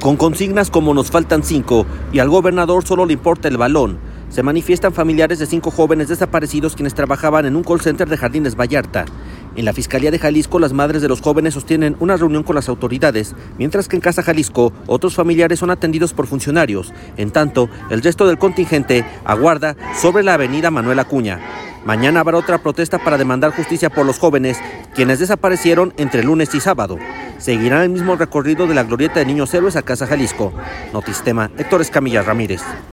Con consignas como "nos faltan 5" y "al gobernador solo le importa el balón", se manifiestan familiares de 5 jóvenes desaparecidos quienes trabajaban en un call center de Jardines Vallarta. En la Fiscalía de Jalisco, las madres de los jóvenes sostienen una reunión con las autoridades, mientras que en Casa Jalisco, otros familiares son atendidos por funcionarios. En tanto, el resto del contingente aguarda sobre la avenida Manuel Acuña. Mañana habrá otra protesta para demandar justicia por los jóvenes, quienes desaparecieron entre lunes y sábado. Seguirán el mismo recorrido de la glorieta de Niños Héroes a Casa Jalisco. Notistema, Héctor Escamilla Ramírez.